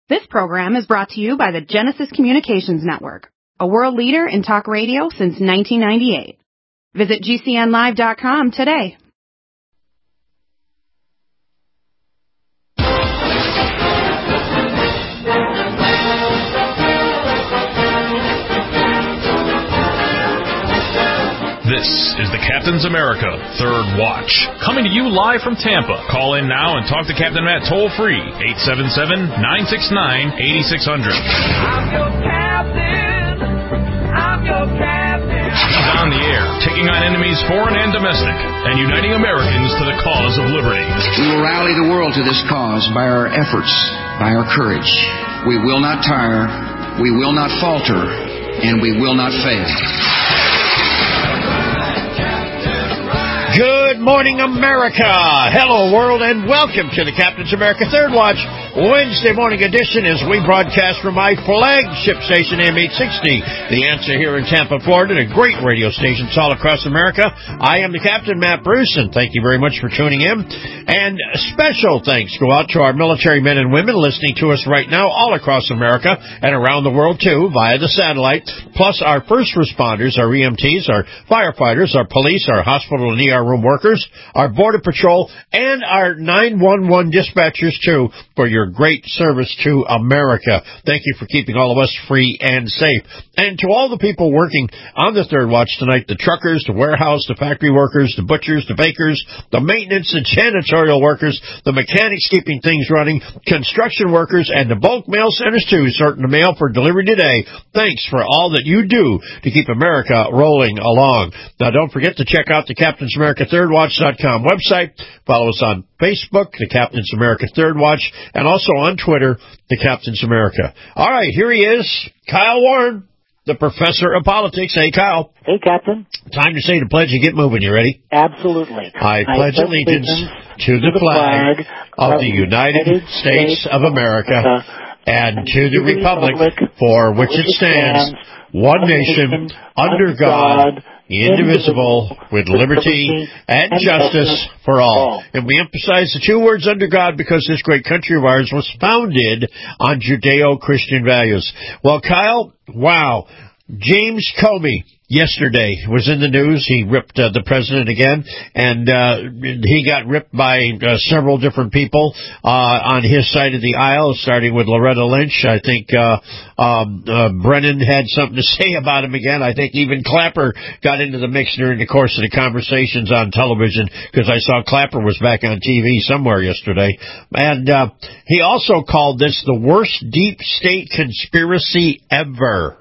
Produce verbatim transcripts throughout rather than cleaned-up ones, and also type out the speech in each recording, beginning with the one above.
This program is brought to you by the Genesis Communications Network, a world leader in talk radio since nineteen ninety-eight. Visit G C N live dot com today. This is the Captain's America Third Watch, coming to you live from Tampa. Call in now and talk to Captain Matt toll-free, eight seven seven, nine six nine, eight six zero zero. I'm your captain. I'm your captain. He's on the air, taking on enemies foreign and domestic, and uniting Americans to the cause of liberty. We will rally the world to this cause by our efforts, by our courage. We will not tire, we will not falter, and we will not fail. Good morning, America. Hello, world, and welcome to the Captain's America Third Watch Wednesday morning edition as we broadcast from my flagship station, A M eight sixty. The Answer here in Tampa, Florida, and great radio stations all across America. I am the Captain, Matt Bruce, and thank you very much for tuning in. And special thanks go out to our military men and women listening to us right now all across America and around the world, too, via the satellite, plus our first responders, our E M Ts, our firefighters, our police, our hospital and E R room workers, our Border Patrol, and our nine one one dispatchers, too, for your great service to America. Thank you for keeping all of us free and safe. And to all the people working on the Third Watch tonight, the truckers, the warehouse, the factory workers, the butchers, the bakers, the maintenance and janitorial workers, the mechanics keeping things running, construction workers, and the bulk mail centers, too, sorting the mail for delivery today. Thanks for all that you do to keep America rolling along. Now, don't forget to check out the Captain's America Third Watch dot com website. Follow us on Facebook, the Captain's America Third Watch, and also on Twitter, the Captain's America. All right, here he is, Kyle Warren, the professor of politics. Hey, Kyle. Hey, Captain. Time to say the pledge and get moving. You ready? Absolutely. I pledge allegiance to the flag of the United States of America and to the republic for which it stands, one nation, under God, indivisible, with liberty and justice for all. And we emphasize the two words under God because this great country of ours was founded on Judeo-Christian values. Well, Kyle, wow, James Comey yesterday was in the news. He ripped uh, the president again, and uh, he got ripped by uh, several different people uh, on his side of the aisle, starting with Loretta Lynch. I think uh, um, uh, Brennan had something to say about him again. I think even Clapper got into the mix during the course of the conversations on television, because I saw Clapper was back on T V somewhere yesterday. And uh, he also called this the worst deep state conspiracy ever.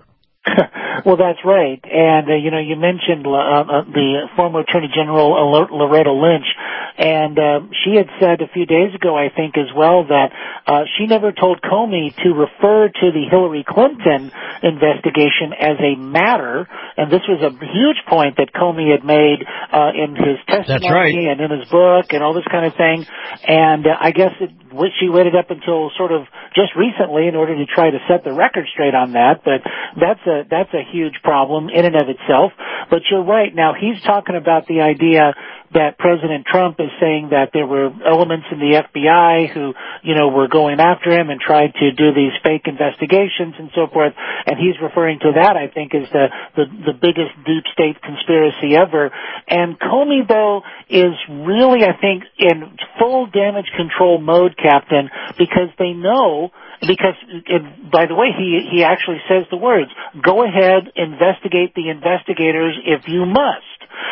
Well, that's right. And, uh, you know, you mentioned uh, uh, the former Attorney General Loretta Lynch, and uh, she had said a few days ago, I think, as well, that uh, she never told Comey to refer to the Hillary Clinton investigation as a matter, and this was a huge point that Comey had made uh, in his testimony That's right. and in his book and all this kind of thing. And uh, I guess it, she waited up until sort of just recently in order to try to set the record straight on that, but that's a that's a huge problem in and of itself. But you're right. Now, he's talking about the idea that President Trump is saying that there were elements in the F B I who, you know, were going after him and tried to do these fake investigations and so forth. And he's referring to that, I think, as the, the, the biggest deep state conspiracy ever. And Comey, though, is really, I think, in full damage control mode, Captain, because they know, because, and by the way, he, he actually says the words, go ahead, investigate the investigators if you must.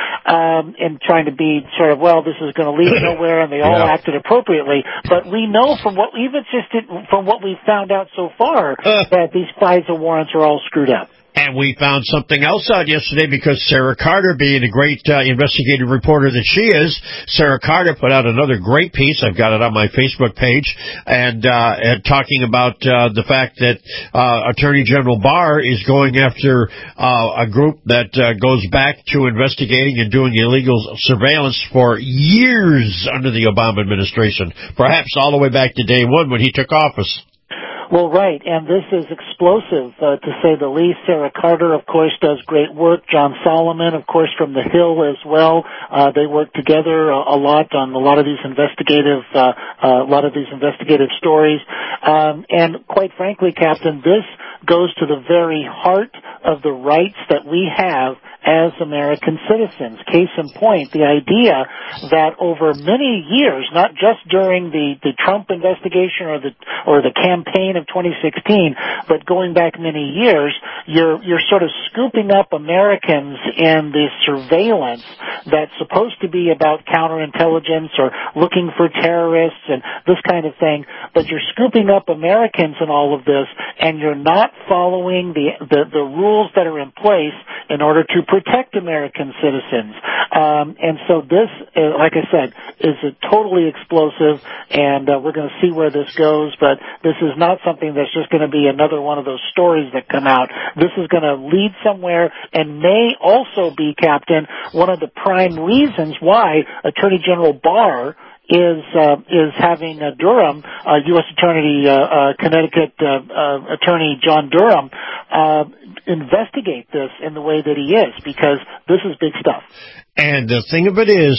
Um, and trying to be sort of, well, this is going to lead nowhere, and they all yeah. acted appropriately. But we know from what we've insisted, from what we've found out so far, uh. that these FISA warrants are all screwed up. And we found something else out yesterday because Sarah Carter, being a great uh, investigative reporter that she is, Sarah Carter put out another great piece. I've got it on my Facebook page, and, uh, and talking about uh, the fact that uh, Attorney General Barr is going after uh, a group that uh, goes back to investigating and doing illegal surveillance for years under the Obama administration, perhaps all the way back to day one when he took office. Well, right, and this is explosive, uh, to say the least. Sarah Carter, of course, does great work. John Solomon, of course, from The Hill as well. Uh, they work together a, a lot on a lot of these investigative, uh, uh, a lot of these investigative stories. Um, and quite frankly, Captain, this goes to the very heart of the rights that we have as American citizens. Case in point, the idea that over many years, not just during the, the Trump investigation or the or the campaign of twenty sixteen, but going back many years, you're you're sort of scooping up Americans in this surveillance that's supposed to be about counterintelligence or looking for terrorists and this kind of thing, but you're scooping up Americans in all of this, and you're not following the the, the rules that are in place in order to protect American citizens. Um, and so this, uh, like I said, is a totally explosive, and uh, we're going to see where this goes, but this is not something that's just going to be another one of those stories that come out. This is going to lead somewhere and may also be, Captain, one of the prime reasons why Attorney General Barr is uh, is having uh, Durham, uh, U S Attorney, uh, uh, Connecticut uh, uh, Attorney John Durham, uh, investigate this in the way that he is, because this is big stuff. And the thing of it is,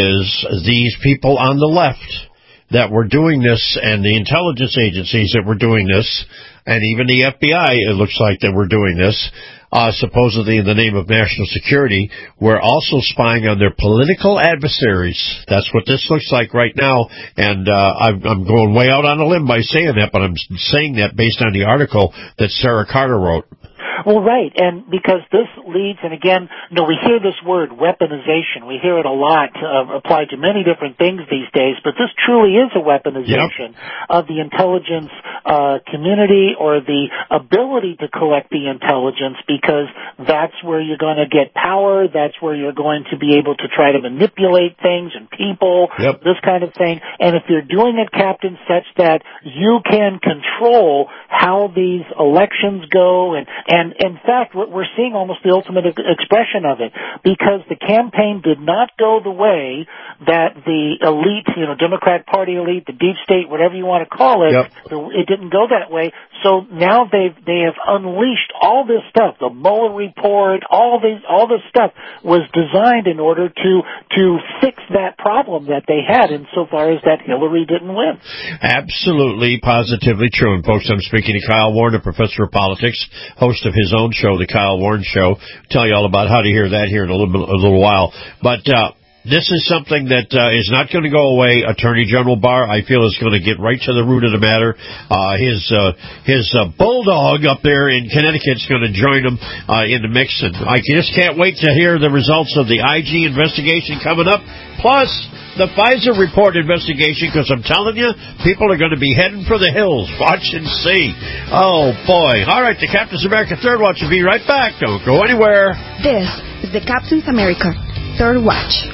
is these people on the left that were doing this, and the intelligence agencies that were doing this, and even the F B I, it looks like they were doing this, uh, supposedly in the name of national security, were also spying on their political adversaries. That's what this looks like right now, and uh, I'm, I'm going way out on a limb by saying that, but I'm saying that based on the article that Sarah Carter wrote. Well, right, and because this leads, and again, you know, we hear this word weaponization. We hear it a lot, uh, applied to many different things these days, but this truly is a weaponization yep. of the intelligence uh, community, or the ability to collect the intelligence, because that's where you're going to get power, that's where you're going to be able to try to manipulate things and people, yep. this kind of thing. And if you're doing it, Captain, such that you can control how these elections go, and, and in fact, we're seeing almost the ultimate expression of it, because the campaign did not go the way that the elite, you know, Democrat Party elite, the deep state, whatever you want to call it, yep. it didn't go that way. So now they've, they have unleashed all this stuff. The Mueller report, all these, all this stuff was designed in order to, to fix that problem that they had, insofar as that Hillary didn't win. Absolutely, positively true. And folks, I'm speaking to Kyle Warren, a professor of politics, host of his own show, The Kyle Warren Show. I'll tell you all about how to hear that here in a little bit, a little while. But, uh, this is something that uh, is not going to go away. Attorney General Barr, I feel, is going to get right to the root of the matter. Uh, his uh, his uh, bulldog up there in Connecticut is going to join him uh, in the mix, and I just can't wait to hear the results of the I G investigation coming up, plus the Pfizer report investigation, because I'm telling you, people are going to be heading for the hills. Watch and see. Oh, boy. All right, the Captain's America Third Watch will be right back. Don't go anywhere. This is the Captain's America Third Watch.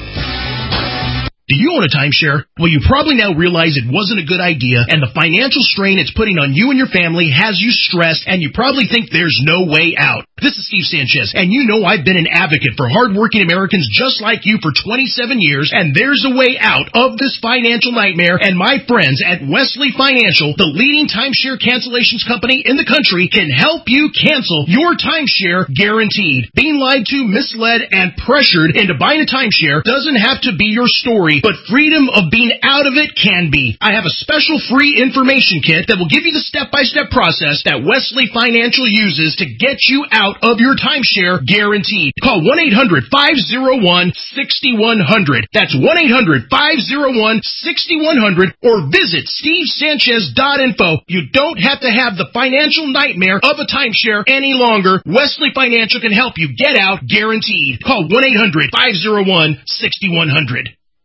Do you own a timeshare? Well, you probably now realize it wasn't a good idea, and the financial strain it's putting on you and your family has you stressed, and you probably think there's no way out. This is Steve Sanchez, and you know I've been an advocate for hardworking Americans just like you for twenty-seven years, and there's a way out of this financial nightmare, and my friends at Wesley Financial, the leading timeshare cancellations company in the country, can help you cancel your timeshare guaranteed. Being lied to, misled, and pressured into buying a timeshare doesn't have to be your story, but freedom of being out of it can be. I have a special free information kit that will give you the step-by-step process that Wesley Financial uses to get you out of your timeshare guaranteed. Call one eight hundred, five oh one, six one zero zero. That's one eight hundred, five oh one, six one zero zero, or visit steve sanchez dot info. You don't have to have the financial nightmare of a timeshare any longer. Wesley Financial can help you get out guaranteed. Call one eight hundred, five oh one, six one zero zero.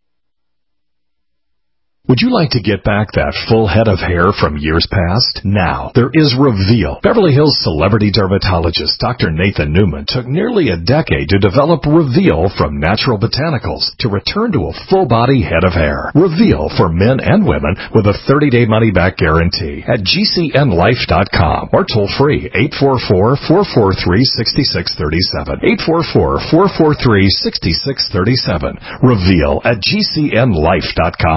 Would you like to get back that full head of hair from years past? Now, there is Reveal. Beverly Hills celebrity dermatologist Doctor Nathan Newman took nearly a decade to develop Reveal from natural botanicals to return to a full-body head of hair. Reveal for men and women with a thirty-day money-back guarantee at G C N life dot com or toll-free eight four four, four four three, six six three seven. eight four four, four four three, six six three seven. Reveal at G C N life dot com.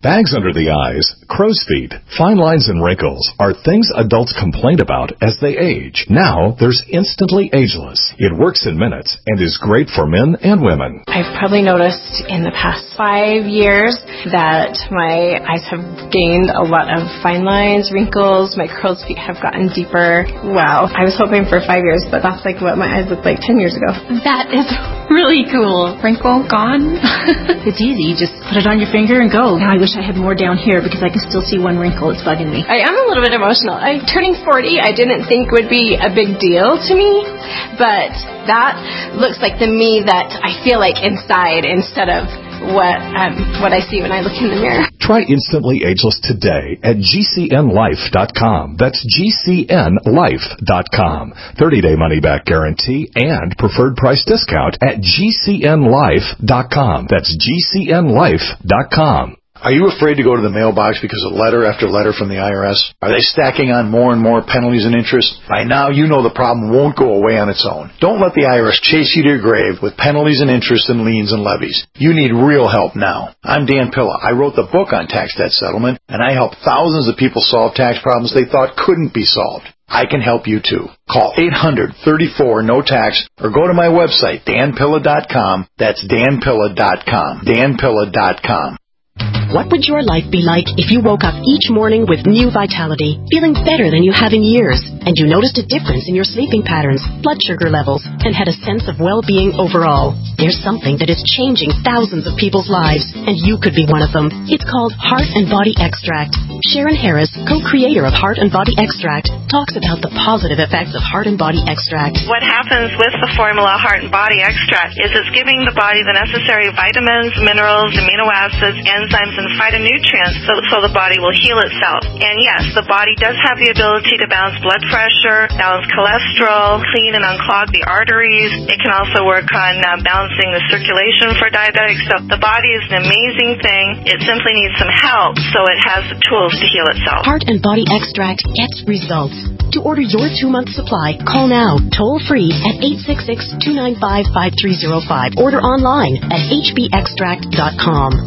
Bags under the eyes, crow's feet, fine lines and wrinkles are things adults complain about as they age. Now, there's Instantly Ageless. It works in minutes and is great for men and women. I've probably noticed in the past five years that my eyes have gained a lot of fine lines, wrinkles, my crow's feet have gotten deeper. Wow. I was hoping for five years, but that's like what my eyes looked like ten years ago. That is really cool. Wrinkle gone. It's easy. You just put it on your finger and go. Now I wish I had more down here because I can still see one wrinkle. It's bugging me. I am a little bit emotional. I, turning forty, I didn't think would be a big deal to me, but that looks like the me that I feel like inside instead of what um, what I see when I look in the mirror. Try Instantly Ageless today at G C N life dot com. That's G C N life dot com. thirty-day money-back guarantee and preferred price discount at G C N life dot com. That's G C N life dot com. Are you afraid to go to the mailbox because of letter after letter from the I R S? Are they stacking on more and more penalties and interest? By now, you know the problem won't go away on its own. Don't let the I R S chase you to your grave with penalties and interest and liens and levies. You need real help now. I'm Dan Pilla. I wrote the book on tax debt settlement, and I help thousands of people solve tax problems they thought couldn't be solved. I can help you too. Call eight hundred, thirty-four, no tax or go to my website, dan pilla dot com. That's dan pilla dot com. dan pilla dot com. What would your life be like if you woke up each morning with new vitality, feeling better than you have in years, and you noticed a difference in your sleeping patterns, blood sugar levels, and had a sense of well-being overall? There's something that is changing thousands of people's lives, and you could be one of them. It's called Heart and Body Extract. Sharon Harris, co-creator of Heart and Body Extract, talks about the positive effects of Heart and Body Extract. What happens with the formula Heart and Body Extract is it's giving the body the necessary vitamins, minerals, amino acids, enzymes, and phytonutrients so, so the body will heal itself. And yes, the body does have the ability to balance blood pressure, balance cholesterol, clean and unclog the arteries. It can also work on uh, balancing the circulation for diabetics. So the body is an amazing thing. It simply needs some help so it has the tools to heal itself. Heart and Body Extract gets results. To order your two-month supply, call now, toll-free at eight six six, two nine five, five three zero five. Order online at h b extract dot com.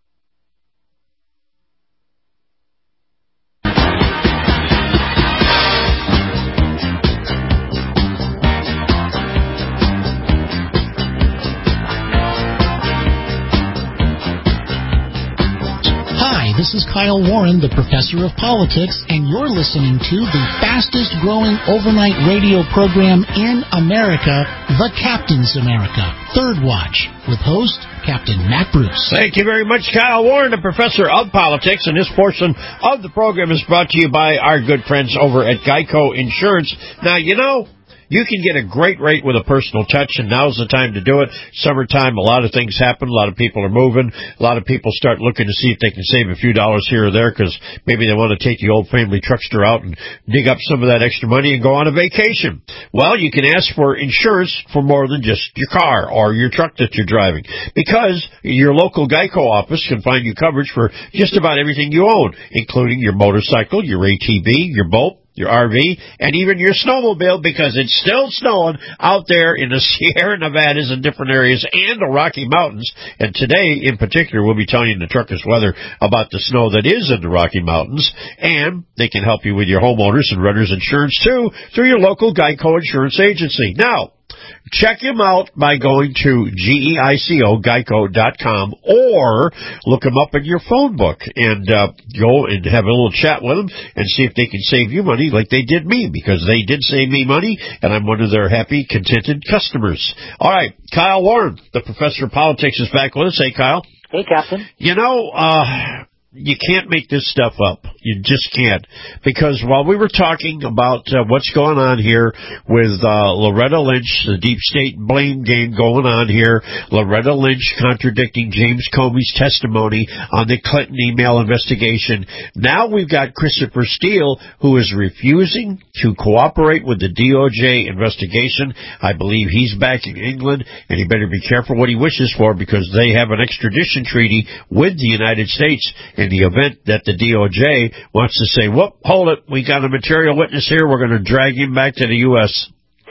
This is Kyle Warren, the professor of politics, and you're listening to the fastest growing overnight radio program in America, The Captain's America, Third Watch, with host Captain Matt Bruce. Thank you very much, Kyle Warren, the professor of politics, and this portion of the program is brought to you by our good friends over at Geico Insurance. Now, you know, you can get a great rate with a personal touch, and now's the time to do it. Summertime, a lot of things happen. A lot of people are moving. A lot of people start looking to see if they can save a few dollars here or there because maybe they want to take the old family truckster out and dig up some of that extra money and go on a vacation. Well, you can ask for insurance for more than just your car or your truck that you're driving because your local Geico office can find you coverage for just about everything you own, including your motorcycle, your A T V, your boat, your R V, and even your snowmobile because it's still snowing out there in the Sierra Nevadas and different areas and the Rocky Mountains. And today, in particular, we'll be telling you the truckers' weather about the snow that is in the Rocky Mountains. And they can help you with your homeowners and renters insurance, too, through your local Geico Insurance Agency. Now, check him out by going to G E I C O, geico dot com, or look him up in your phone book and uh, go and have a little chat with them and see if they can save you money like they did me, because they did save me money, and I'm one of their happy, contented customers. All right, Kyle Warren, the professor of politics, is back with us. Hey, Kyle. Hey, Captain. You know, uh... you can't make this stuff up. You just can't. Because while we were talking about uh, what's going on here with uh, Loretta Lynch, the deep state blame game going on here, Loretta Lynch contradicting James Comey's testimony on the Clinton email investigation, now we've got Christopher Steele, who is refusing to cooperate with the D O J investigation. I believe he's back in England, and he better be careful what he wishes for because they have an extradition treaty with the United States. In the event that the D O J wants to say, whoop, hold it, we got a material witness here, we're going to drag him back to the U S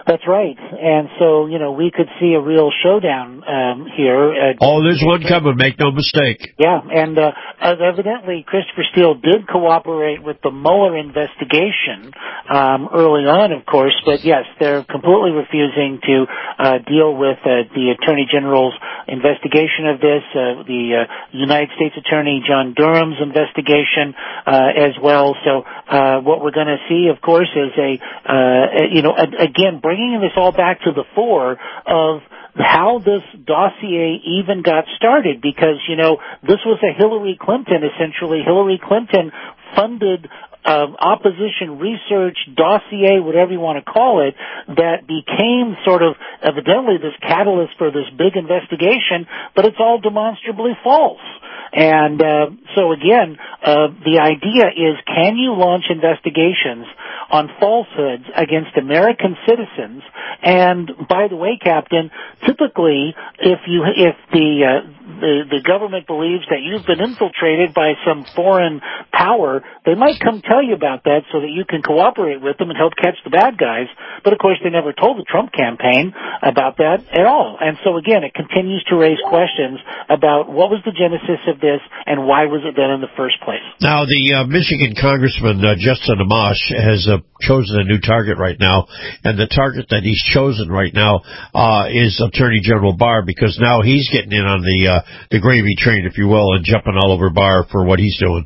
That's right. And so, you know, we could see a real showdown um, here. Uh, oh, there's one coming, make no mistake. Yeah, and uh, evidently Christopher Steele did cooperate with the Mueller investigation um, early on, of course, but yes, they're completely refusing to uh, deal with uh, the Attorney General's investigation of this, uh, the uh, United States Attorney John Durham's investigation uh, as well. So uh, what we're going to see, of course, is a, uh, you know, a, again, bringing this all back to the fore of how this dossier even got started, because, you know, this was a Hillary Clinton, essentially. Hillary Clinton funded um, opposition research dossier, whatever you want to call it, that became sort of evidently this catalyst for this big investigation, but it's all demonstrably false. And uh, so again, uh, the idea is, can you launch investigations on falsehoods against American citizens? And by the way, Captain, typically, if you if the uh, the, the government believes that you've been infiltrated by some foreign power, they might come tell you about that so that you can cooperate with them and help catch the bad guys. But of course, they never told the Trump campaign about that at all. And so again, it continues to raise questions about what was the genesis of this and why was it done in the first place. Now, the uh, Michigan Congressman uh, Justin Amash has uh, chosen a new target right now, and the target that he's chosen right now uh, is Attorney General Barr, because now he's getting in on the uh, the gravy train, if you will, and jumping all over Barr for what he's doing.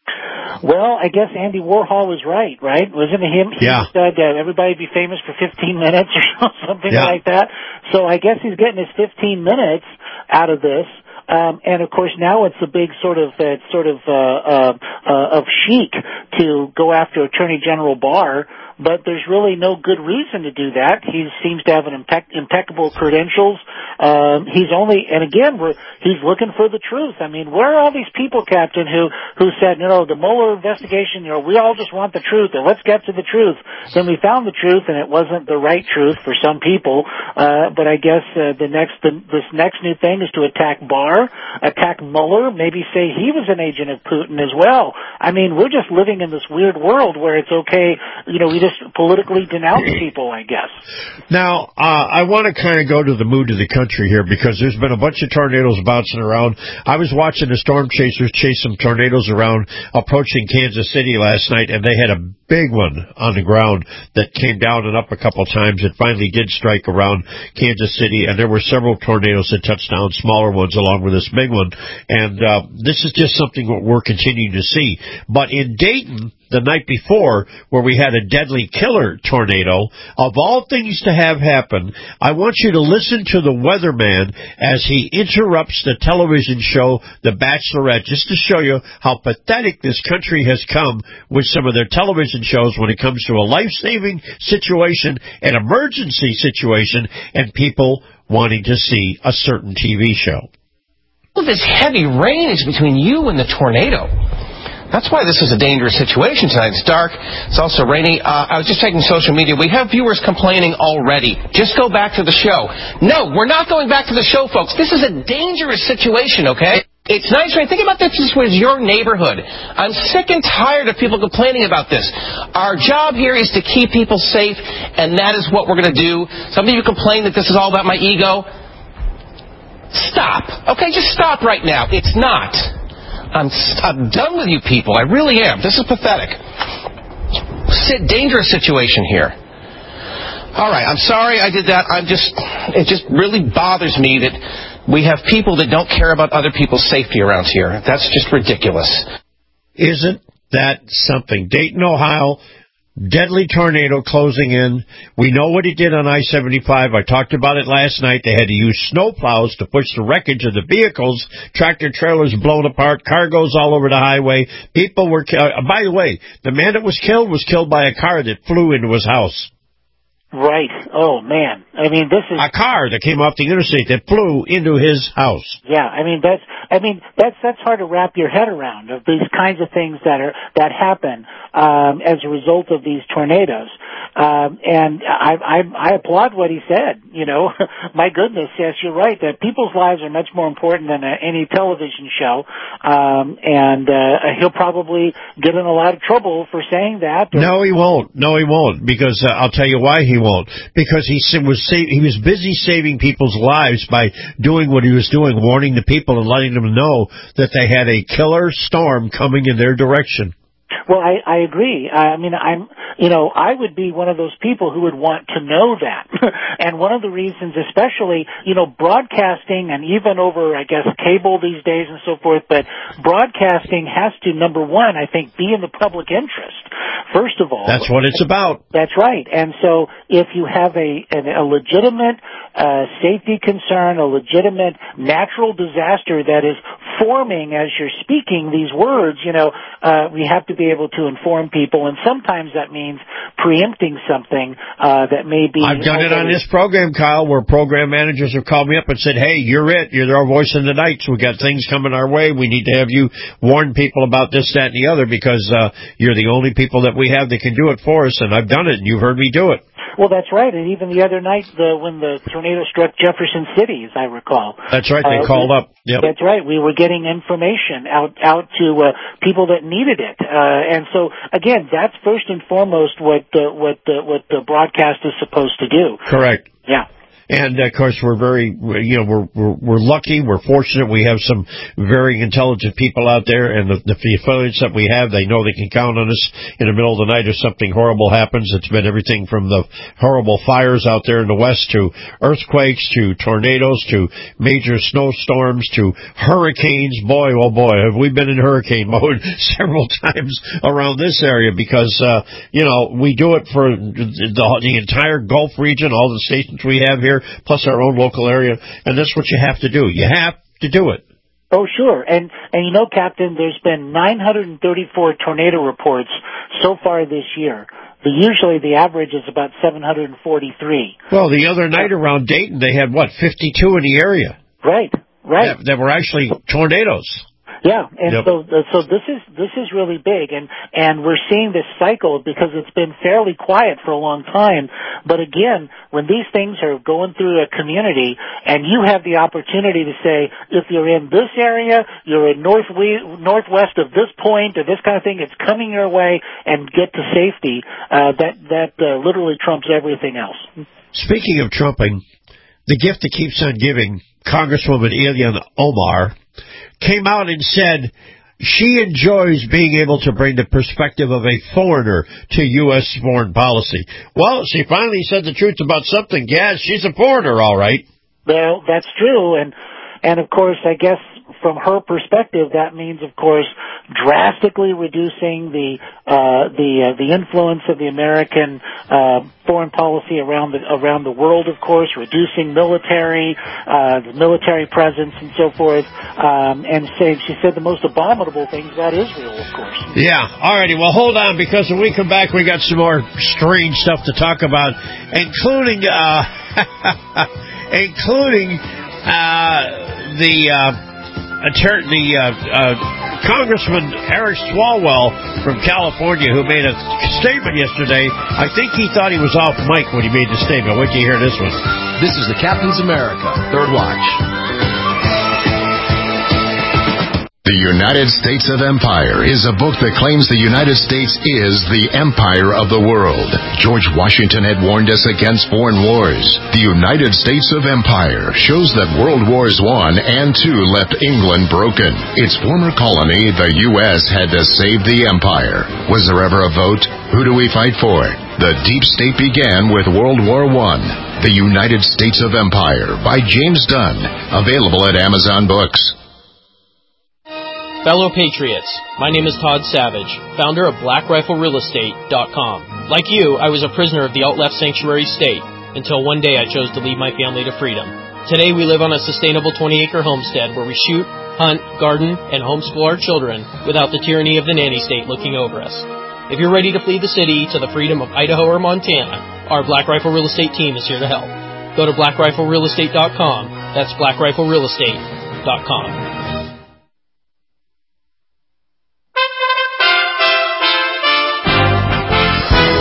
Well, I guess Andy Warhol was right, right? Wasn't it him? He yeah. said uh, everybody be famous for fifteen minutes or something yeah. like that. So I guess he's getting his fifteen minutes out of this. Um, and of course now it's a big sort of, uh, sort of, uh, uh, uh, of chic to go after Attorney General Barr, but there's really no good reason to do that. He seems to have an impec- impeccable credentials. Um, he's only, and again, we're, he's looking for the truth. I mean, where are all these people, Captain, who, who said, you know, the Mueller investigation, you know, we all just want the truth and let's get to the truth. Then we found the truth and it wasn't the right truth for some people. Uh, but I guess, uh, the next, the, this next new thing is to attack Barr, attack Mueller, maybe say he was an agent of Putin as well. I mean, we're just living in this weird world where it's okay, you know, we just politically denounce people, I guess. Now, uh, I want to kind of go to the mood of the country here, because there's been a bunch of tornadoes bouncing around. I was watching the storm chasers chase some tornadoes around approaching Kansas City last night, and they had a big one on the ground that came down and up a couple times. It finally did strike around Kansas City, and there were several tornadoes that touched down, smaller ones along with this big one. And uh, this is just something that we're continuing to see. But in Dayton, the night before, where we had a deadly killer tornado, of all things to have happen, I want you to listen to the weatherman as he interrupts the television show The Bachelorette, just to show you how pathetic this country has come with some of their television shows when it comes to a life-saving situation, an emergency situation, and people wanting to see a certain T V show. Well, this heavy rain is between you and the tornado. That's why this is a dangerous situation tonight. It's dark. It's also rainy. Uh, I was just checking social media. We have viewers complaining already. Just go back to the show. No, we're not going back to the show, folks. This is a dangerous situation, okay? It's nice, right? Think about this with your neighborhood. I'm sick and tired of people complaining about this. Our job here is to keep people safe, and that is what we're going to do. Some of you complain that this is all about my ego. Stop. Okay, just stop right now. It's not. I'm, I'm done with you people. I really am. This is pathetic. Sit, dangerous situation here. All right, I'm sorry I did that. I'm just, it just really bothers me that we have people that don't care about other people's safety around here. That's just ridiculous. Isn't that something? Dayton, Ohio, deadly tornado closing in. We know what it did on I seventy-five. I talked about it last night. They had to use snow plows to push the wreckage of the vehicles. Tractor trailers blown apart. Cargoes all over the highway. People were killed. Uh, by the way, the man that was killed was killed by a car that flew into his house. Right. Oh, man. I mean, this is... A car that came off the interstate that flew into his house. Yeah, I mean, that's, I mean, that's, that's hard to wrap your head around, of these kinds of things that are, that happen, um, as a result of these tornadoes. Um, and I, I, I applaud what he said. You know, my goodness, yes, you're right. That people's lives are much more important than uh, any television show. Um, and uh, he'll probably get in a lot of trouble for saying that. Or... No, he won't. No, he won't. Because uh, I'll tell you why he won't. Because he was sa- he was busy saving people's lives by doing what he was doing, warning the people and letting them know that they had a killer storm coming in their direction. Well, I, I agree. I mean, I'm, you know, I would be one of those people who would want to know that. And one of the reasons, especially, you know, broadcasting and even over, I guess, cable these days and so forth, but broadcasting has to, number one, I think, be in the public interest. First of all. That's what it's about. That's right. And so if you have a, a, a legitimate uh, safety concern, a legitimate natural disaster that is forming as you're speaking these words, you know, uh, we have to be able to inform people, and sometimes that means preempting something uh, that may be... I've done it on this program, Kyle, where program managers have called me up and said, hey, you're it. You're our voice in the night. So we got things coming our way. We need to have you warn people about this, that, and the other because uh, you're the only people that we have that can do it for us, and I've done it, and you've heard me do it. Well, that's right. And even the other night, the, when the tornado struck Jefferson City, as I recall. That's right. They uh, called we, up. Yep. That's right. We were getting information out out to uh, people that needed it. Uh, and so, again, that's first and foremost what uh, what uh, what the broadcast is supposed to do. Correct. Yeah. And, of course, we're very, you know, we're, we're, we're lucky, we're fortunate. We have some very intelligent people out there, and the, the affiliates that we have, they know they can count on us in the middle of the night if something horrible happens. It's been everything from the horrible fires out there in the West to earthquakes to tornadoes to major snowstorms to hurricanes. Boy, oh boy, have we been in hurricane mode several times around this area because, uh, you know, we do it for the, the entire Gulf region, all the stations we have here, plus our own local area, and that's what you have to do. You have to do it. Oh, sure. And, and you know, Captain, there's been nine hundred thirty-four tornado reports so far this year. The, usually the average is about seven hundred forty-three. Well, the other night around Dayton, they had, what, fifty-two in the area? Right, right. That, that were actually tornadoes. Yeah, and yep. so so this is this is really big, and and we're seeing this cycle because it's been fairly quiet for a long time. But again, when these things are going through a community, and you have the opportunity to say, if you're in this area, you're in north northwest of this point, or this kind of thing, it's coming your way, and get to safety. Uh, that that uh, literally trumps everything else. Speaking of trumping, the gift that keeps on giving, Congresswoman Ilhan Omar came out and said she enjoys being able to bring the perspective of a foreigner to U S foreign policy. Well, she finally said the truth about something. Yeah, she's a foreigner, all right. Well, that's true. And, and of course, I guess from her perspective, that means, of course, drastically reducing the uh, the uh, the influence of the American uh, foreign policy around the around the world. Of course, reducing military, uh, the military presence, and so forth. Um, and say she said the most abominable things about Israel, of course. Yeah. All righty. Well, hold on, because when we come back, we got some more strange stuff to talk about, including uh, including uh, the. Uh, Attorney, the uh, uh, Congressman Eric Swalwell from California, who made a statement yesterday. I think he thought he was off mic when he made the statement. Wait till you hear this one. This is the Captain's America, Third Watch. The United States of Empire is a book that claims the United States is the empire of the world. George Washington had warned us against foreign wars. The United States of Empire shows that World Wars One and Two left England broken. Its former colony, the U S, had to save the empire. Was there ever a vote? Who do we fight for? The deep state began with World War One. The United States of Empire by James Dunn. Available at Amazon Books. Fellow Patriots, my name is Todd Savage, founder of Black Rifle Real Estate dot com. Like you, I was a prisoner of the alt-left sanctuary state, until one day I chose to lead my family to freedom. Today we live on a sustainable twenty-acre homestead where we shoot, hunt, garden, and homeschool our children without the tyranny of the nanny state looking over us. If you're ready to flee the city to the freedom of Idaho or Montana, our Black Rifle Real Estate team is here to help. Go to Black Rifle Real Estate dot com. That's Black Rifle Real Estate dot com. U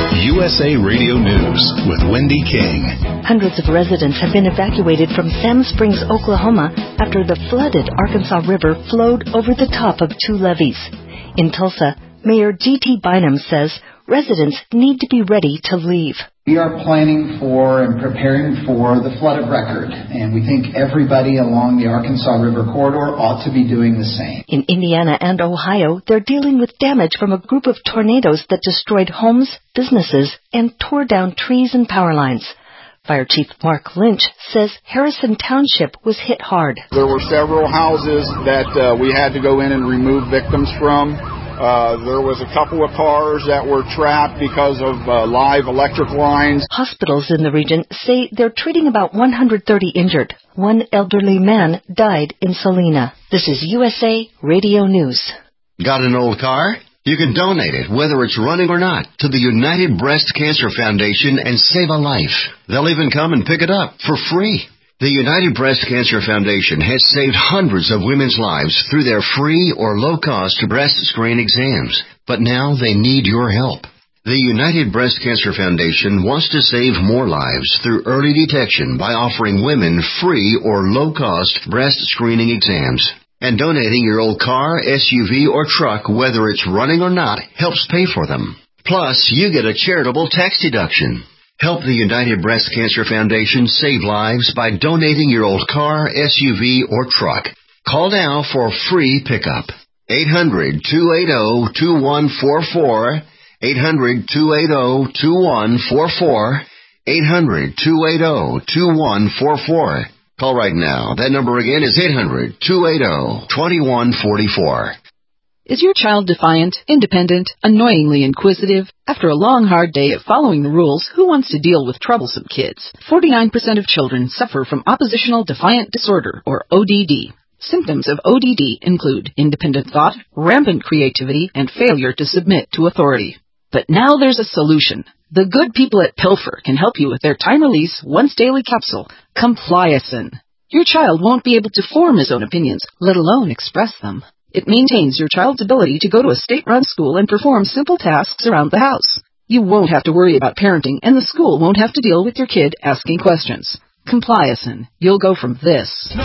S A Radio News with Wendy King. Hundreds of residents have been evacuated from Sam Springs, Oklahoma, after the flooded Arkansas River flowed over the top of two levees. In Tulsa, Mayor G T Bynum says residents need to be ready to leave. We are planning for and preparing for the flood of record, and we think everybody along the Arkansas River corridor ought to be doing the same. In Indiana and Ohio, they're dealing with damage from a group of tornadoes that destroyed homes, businesses, and tore down trees and power lines. Fire Chief Mark Lynch says Harrison Township was hit hard. There were several houses that uh, we had to go in and remove victims from. Uh, there was a couple of cars that were trapped because of uh, live electric lines. Hospitals in the region say they're treating about one hundred thirty injured. One elderly man died in Salina. This is U S A Radio News. Got an old car? You can donate it, whether it's running or not, to the United Breast Cancer Foundation and save a life. They'll even come and pick it up for free. The United Breast Cancer Foundation has saved hundreds of women's lives through their free or low-cost breast screen exams, but now they need your help. The United Breast Cancer Foundation wants to save more lives through early detection by offering women free or low-cost breast screening exams. And donating your old car, S U V, or truck, whether it's running or not, helps pay for them. Plus, you get a charitable tax deduction. Help the United Breast Cancer Foundation save lives by donating your old car, S U V, or truck. Call now for a free pickup. eight hundred, two eight zero, two one four four. eight hundred, two eight zero, two one four four. eight hundred, two eight zero, two one four four. Call right now. That number again is eight hundred, two eight zero, two one four four. Is your child defiant, independent, annoyingly inquisitive? After a long, hard day of following the rules, who wants to deal with troublesome kids? forty-nine percent of children suffer from oppositional defiant disorder, or O D D. Symptoms of O D D include independent thought, rampant creativity, and failure to submit to authority. But now there's a solution. The good people at Pilfer can help you with their time-release, once-daily capsule, Compliacin. Your child won't be able to form his own opinions, let alone express them. It maintains your child's ability to go to a state-run school and perform simple tasks around the house. You won't have to worry about parenting, and the school won't have to deal with your kid asking questions. Compliacin. You'll go from this. Quit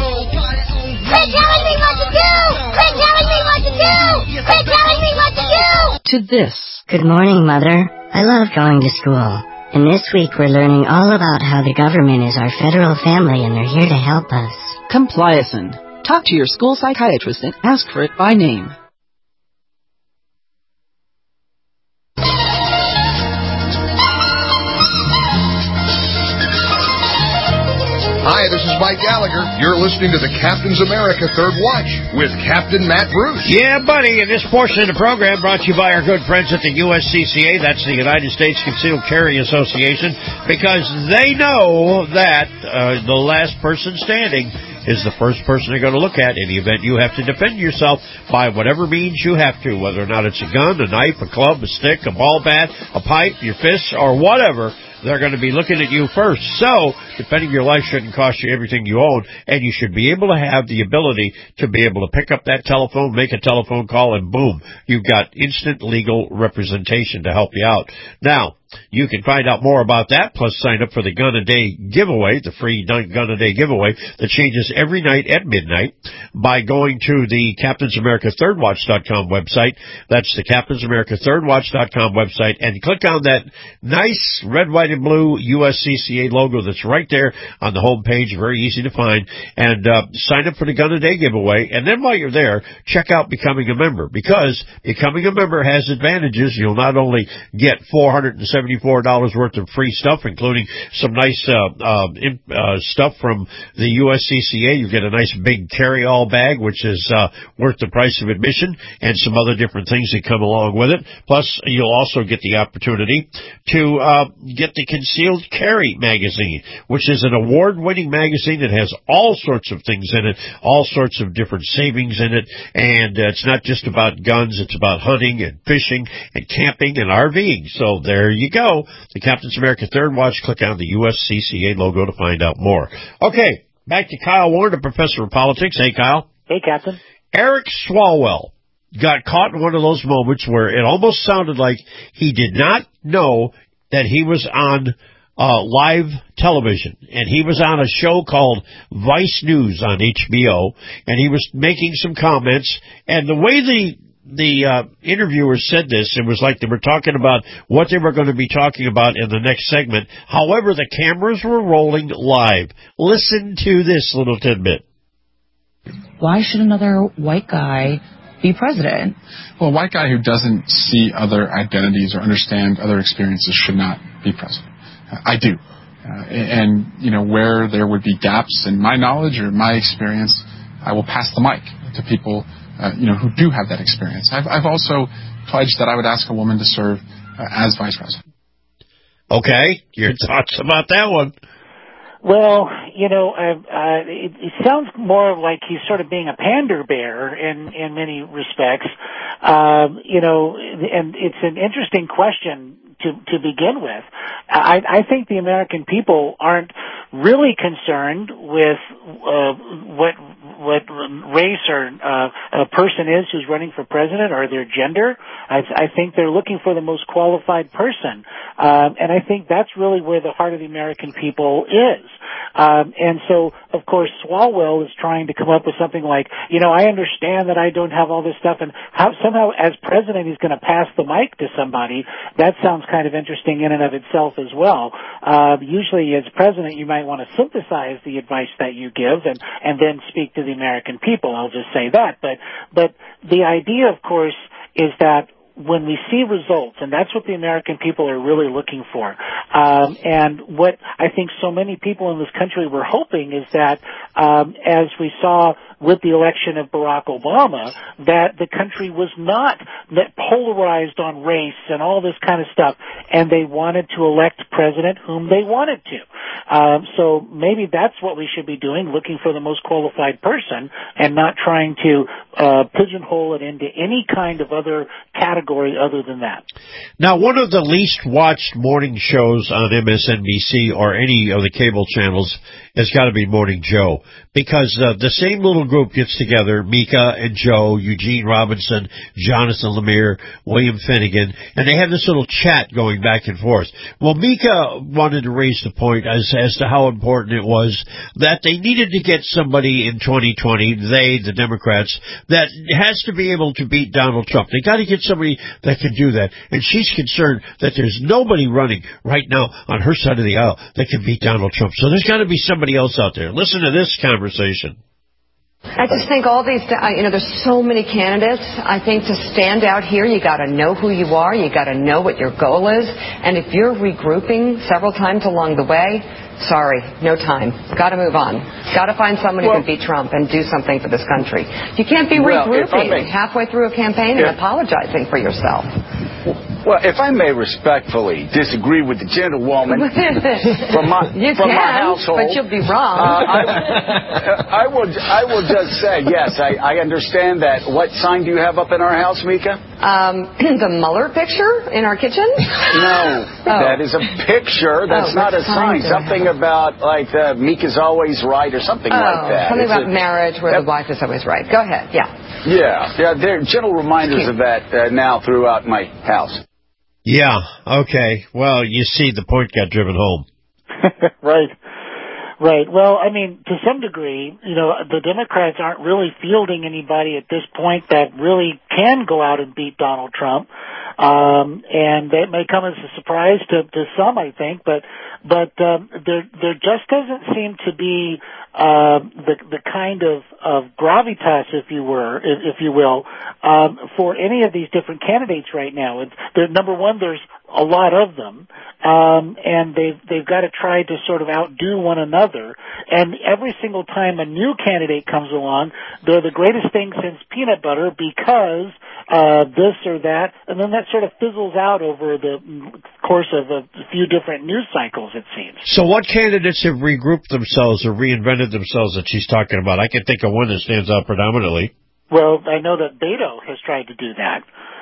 telling me what to do! Quit telling me what to do! Quit telling me what to do! To this. Good morning, Mother. I love going to school. And this week we're learning all about how the government is our federal family and they're here to help us. Compliacin. Talk to your school psychiatrist and ask for it by name. Hi, this is Mike Gallagher. You're listening to the Captain's America Third Watch with Captain Matt Bruce. Yeah, buddy, and this portion of the program brought to you by our good friends at the U S C C A. That's the United States Concealed Carry Association, because they know that uh, the last person standing is the first person they're going to look at in the event you have to defend yourself by whatever means you have to, whether or not it's a gun, a knife, a club, a stick, a ball bat, a pipe, your fists, or whatever. They're going to be looking at you first. So, defending your life shouldn't cost you everything you own, and you should be able to have the ability to be able to pick up that telephone, make a telephone call, and boom, you've got instant legal representation to help you out. Now, you can find out more about that, plus sign up for the Gun a Day giveaway, the free Gun a Day giveaway that changes every night at midnight, by going to the Captains America Third Watch dot com website. That's the Captains America Third Watch dot com website, and click on that nice red, white, and blue U S C C A logo that's right there on the home page, very easy to find, and uh, sign up for the Gun a Day giveaway. And then while you're there, check out becoming a member, because becoming a member has advantages. You'll not only get four hundred seventy-four dollars worth of free stuff, including some nice uh, uh, in, uh, stuff from the U S C C A. You get a nice big carry-all bag, which is uh, worth the price of admission, and some other different things that come along with it. Plus, you'll also get the opportunity to uh, get the Concealed Carry magazine, which is an award-winning magazine that has all sorts of things in it, all sorts of different savings in it, and uh, it's not just about guns, it's about hunting and fishing and camping and RVing. So there you go. The Captain's America Third Watch. Click on the U S C C A logo to find out more. Okay, back to Kyle Warren, the professor of politics. Hey, Kyle. Hey, Captain. Eric Swalwell got caught in one of those moments where it almost sounded like he did not know that he was on uh, live television, and he was on a show called Vice News on H B O, and he was making some comments, and the way the the uh, interviewer said this, it was like they were talking about what they were going to be talking about in the next segment. However, the cameras were rolling live. Listen to this little tidbit. Why should another white guy be president? Well, a white guy who doesn't see other identities or understand other experiences should not be president. Uh, I do. Uh, and, you know, where there would be gaps in my knowledge or my experience, I will pass the mic to people, uh, you know, who do have that experience. I've, I've also pledged that I would ask a woman to serve uh, as vice president. Okay. Your thoughts about that one? Well, you know, uh, uh, it, it sounds more like he's sort of being a pander bear in, in many respects. Um, you know, and it's an interesting question to, to begin with. I, I think the American people aren't really concerned with uh, what what race or uh, a person is who's running for president or their gender. I, I think they're looking for the most qualified person. Um, and I think that's really where the heart of the American people is. Um, and so, of course, Swalwell is trying to come up with something like, you know, I understand that I don't have all this stuff, and how somehow as president he's going to pass the mic to somebody. That sounds kind of interesting in and of itself as well. Uh, usually as president you might want to synthesize the advice that you give and, and then speak to the American people. I'll just say that. But, but the idea, of course, is that when we see results, and that's what the American people are really looking for, um, and what I think so many people in this country were hoping is that, um, as we saw with the election of Barack Obama, that the country was not that polarized on race and all this kind of stuff, and they wanted to elect president whom they wanted to. Um, so maybe that's what we should be doing, looking for the most qualified person and not trying to uh, pigeonhole it into any kind of other category other than that. Now, one of the least watched morning shows on M S N B C or any of the cable channels has got to be Morning Joe, because uh, the same little group gets together, Mika and Joe, Eugene Robinson, Jonathan Lemire, William Finnegan, and they have this little chat going back and forth. Well, Mika wanted to raise the point as, as to how important it was that they needed to get somebody in twenty twenty, they, the Democrats, that has to be able to beat Donald Trump. They got to get somebody that can do that. And she's concerned that there's nobody running right now on her side of the aisle that can beat Donald Trump. So there's got to be somebody else out there. Listen to this conversation. I just think all these, you know, there's so many candidates. I think to stand out here, you got to know who you are. You got to know what your goal is. And if you're regrouping several times along the way, sorry, no time. Got to move on. Got to find someone well, who can beat Trump and do something for this country. You can't be well, regrouping may, halfway through a campaign if, and apologizing for yourself. Well, if I may respectfully disagree with the gentlewoman from my you from can, my household, but you'll be wrong. Uh, I, I would I will just say yes. I, I understand that. What sign do you have up in our house, Mika? Um, the Mueller picture in our kitchen? No, oh. that is a picture. That's oh, not a sign. Something about like uh, Mika's always right or something oh, like that. Something it's about a, marriage where that, the wife is always right. Go ahead. Yeah. Yeah. Yeah. There are gentle reminders of that uh, now throughout my house. Yeah, okay. Well, you see, the point got driven home. Right. Right. Well, I mean, to some degree, you know, the Democrats aren't really fielding anybody at this point that really can go out and beat Donald Trump. Um, and that may come as a surprise to, to some, I think, but, but, um, there, there just doesn't seem to be, uh, the, the kind of, of gravitas, if you were, if, if you will, um, for any of these different candidates right now. It's, there, number one, there's a lot of them, um, and they've, they've got to try to sort of outdo one another. And every single time a new candidate comes along, they're the greatest thing since peanut butter because, uh, this or that, and then that sort of fizzles out over the course of a few different news cycles, it seems. So what candidates have regrouped themselves or reinvented themselves that she's talking about? I can think of one that stands out predominantly. Well, I know that Beto has tried to do that.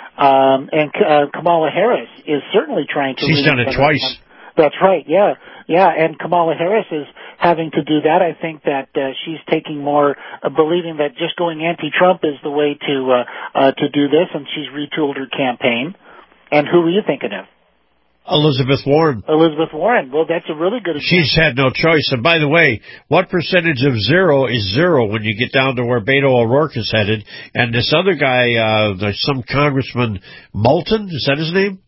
Um, and uh, Kamala Harris is certainly trying to. She's done it twice. That's right. Yeah, yeah. And Kamala Harris is having to do that. I think that uh, she's taking more, uh, believing that just going anti-Trump is the way to uh, uh, to do this, and she's retooled her campaign. And who were you thinking of? Elizabeth Warren. Elizabeth Warren. Well, that's a really good example. She's had no choice. And by the way, what percentage of zero is zero when you get down to where Beto O'Rourke is headed? And this other guy, uh, there's some Congressman Moulton, is that his name?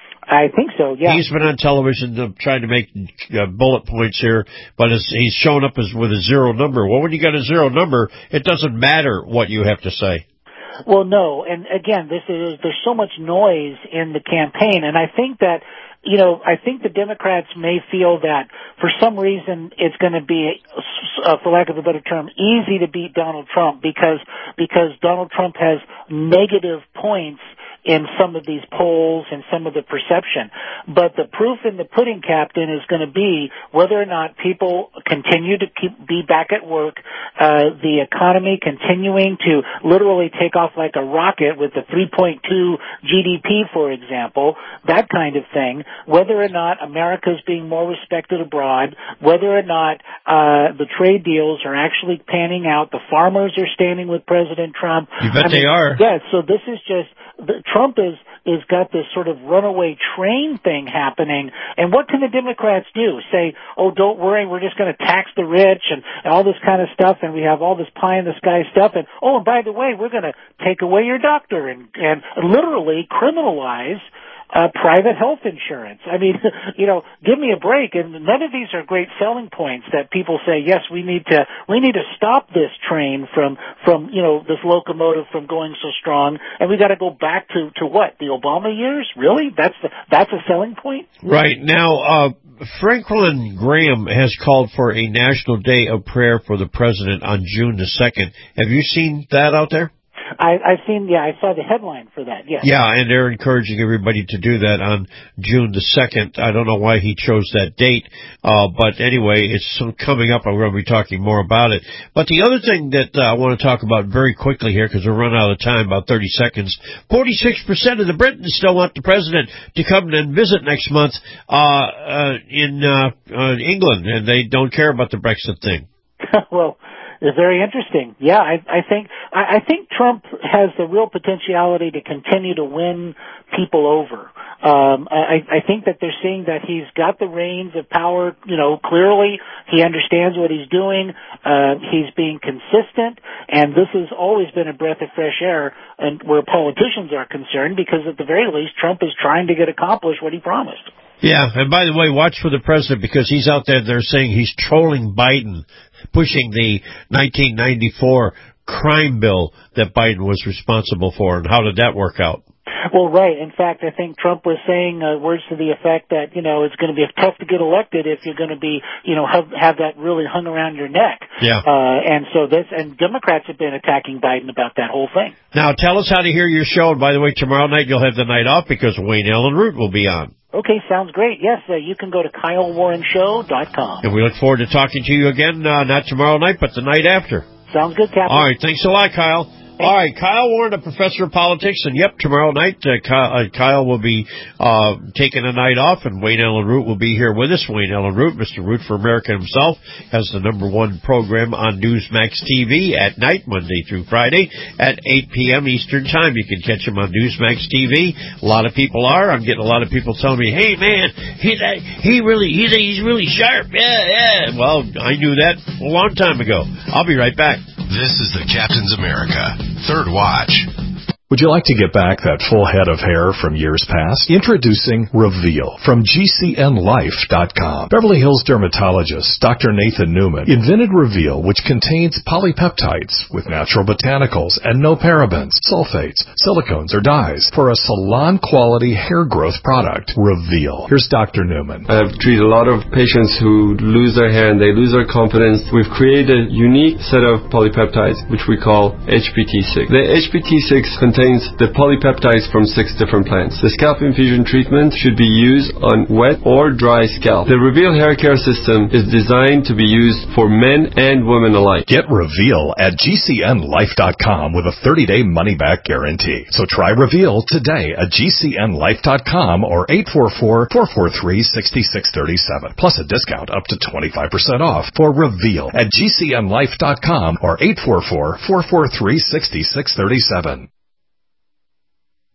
I think so, yeah. He's been on television uh, trying to make uh, bullet points here, but it's, he's shown up as with a zero number. Well, when you got a zero number, it doesn't matter what you have to say. Well, no, and again, this is there's so much noise in the campaign, and I think that, you know, I think the Democrats may feel that for some reason it's going to be, uh, for lack of a better term, easy to beat Donald Trump because because Donald Trump has negative points in some of these polls and some of the perception. But the proof in the pudding, Captain, is going to be whether or not people continue to keep, be back at work, uh, the economy continuing to literally take off like a rocket with the three point two G D P, for example, that kind of thing, whether or not America's being more respected abroad, whether or not uh, the trade deals are actually panning out, the farmers are standing with President Trump. You bet I mean, they are. Yeah, so this is just... The, Trump is is got this sort of runaway train thing happening, and what can the Democrats do? Say, oh, don't worry, we're just going to tax the rich and, and all this kind of stuff, and we have all this pie in the sky stuff, and oh, and by the way, we're going to take away your doctor and, and literally criminalize Uh, private health insurance. I mean, you know, give me a break. And none of these are great selling points that people say, yes, we need to, we need to stop this train from, from, you know, this locomotive from going so strong. And we got to go back to, to what? The Obama years? Really? That's the, that's a selling point? Right. Now, uh, Franklin Graham has called for a national day of prayer for the president on June the second. Have you seen that out there? I, I've seen, yeah, I saw the headline for that, yes. Yeah, and they're encouraging everybody to do that on June the second. I don't know why he chose that date, uh, but anyway, it's coming up. I'm going to be talking more about it. But the other thing that uh, I want to talk about very quickly here, because we're running out of time, about thirty seconds, forty-six percent of the Britons still want the president to come and visit next month uh, uh, in uh, uh, England, and they don't care about the Brexit thing. Well, it's very interesting. Yeah, I, I think I, I think Trump has the real potentiality to continue to win people over. Um, I, I think that they're seeing that he's got the reins of power. You know, clearly he understands what he's doing. Uh, he's being consistent, and this has always been a breath of fresh air, and where politicians are concerned, because at the very least, Trump is trying to get accomplished what he promised. Yeah, and by the way, watch for the president, because he's out there, they're saying he's trolling Biden, pushing the nineteen ninety-four crime bill that Biden was responsible for, and how did that work out? Well, right. In fact, I think Trump was saying uh, words to the effect that, you know, it's going to be tough to get elected if you're going to be, you know, have, have that really hung around your neck. Yeah. Uh, and so this, and Democrats have been attacking Biden about that whole thing. Now, tell us how to hear your show. And by the way, tomorrow night you'll have the night off because Wayne Allen Root will be on. Okay, sounds great. Yes, uh, you can go to Kyle Warren Show dot com. And we look forward to talking to you again, uh, not tomorrow night, but the night after. Sounds good, Captain. All right, thanks a lot, Kyle. All right, Kyle Warren, a professor of politics, and yep, tomorrow night uh, Kyle, uh, Kyle will be uh, taking a night off, and Wayne Allen Root will be here with us. Wayne Allen Root, Mister Root for America himself, has the number one program on Newsmax T V at night, Monday through Friday at eight p.m. Eastern Time. You can catch him on Newsmax T V. A lot of people are. I'm getting a lot of people telling me, "Hey, man, he he really he's he's really sharp." Yeah, yeah. Well, I knew that a long time ago. I'll be right back. This is the Captain's America Third Watch. Would you like to get back that full head of hair from years past? Introducing Reveal from G C N Life dot com. Beverly Hills dermatologist Doctor Nathan Newman invented Reveal, which contains polypeptides with natural botanicals and no parabens, sulfates, silicones, or dyes for a salon-quality hair growth product. Reveal. Here's Doctor Newman. I've treated a lot of patients who lose their hair and they lose their confidence. We've created a unique set of polypeptides, which we call H P T six. The H P T six contains the polypeptides from six different plants. The scalp infusion treatment should be used on wet or dry scalp. The Reveal hair care system is designed to be used for men and women alike. Get Reveal at G C N Life dot com with a thirty-day money-back guarantee. So try Reveal today at G C N Life dot com or eight four four, four four three, six six three seven. Plus a discount up to twenty-five percent off for Reveal at G C N Life dot com or eight four four, four four three, six six three seven.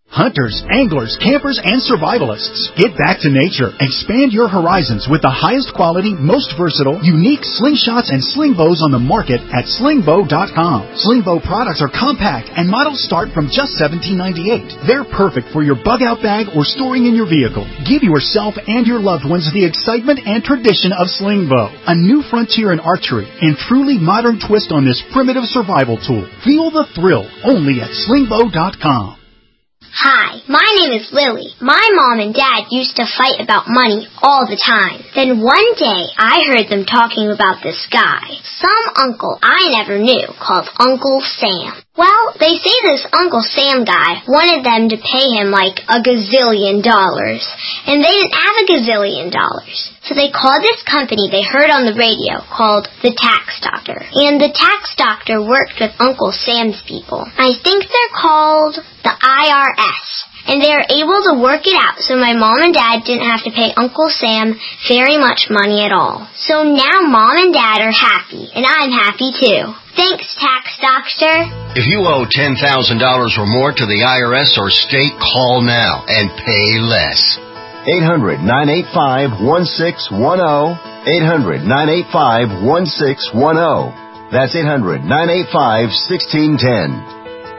Hunters, anglers, campers, and survivalists, get back to nature. Expand your horizons with the highest quality, most versatile, unique slingshots and sling bows on the market at sling bow dot com. Sling bow products are compact and models start from just seventeen ninety-eight. They're perfect for your bug out bag or storing in your vehicle. Give yourself and your loved ones the excitement and tradition of sling bow, a new frontier in archery and truly modern twist on this primitive survival tool. Feel the thrill only at sling bow dot com. Hi, my name is Lily. My mom and dad used to fight about money all the time. Then one day, I heard them talking about this guy, some uncle I never knew, called Uncle Sam. Well, they say this Uncle Sam guy wanted them to pay him like a gazillion dollars, and they didn't have a gazillion dollars. So they called this company they heard on the radio called the Tax Doctor. And the Tax Doctor worked with Uncle Sam's people. I think they're called the I R S. And they were able to work it out so my mom and dad didn't have to pay Uncle Sam very much money at all. So now mom and dad are happy, and I'm happy too. Thanks, Tax Doctor. If you owe ten thousand dollars or more to the I R S or state, call now and pay less. eight hundred, nine eight five, one six one zero. eight hundred, nine eight five, one six one zero. That's eight hundred, nine eight five, one six one zero.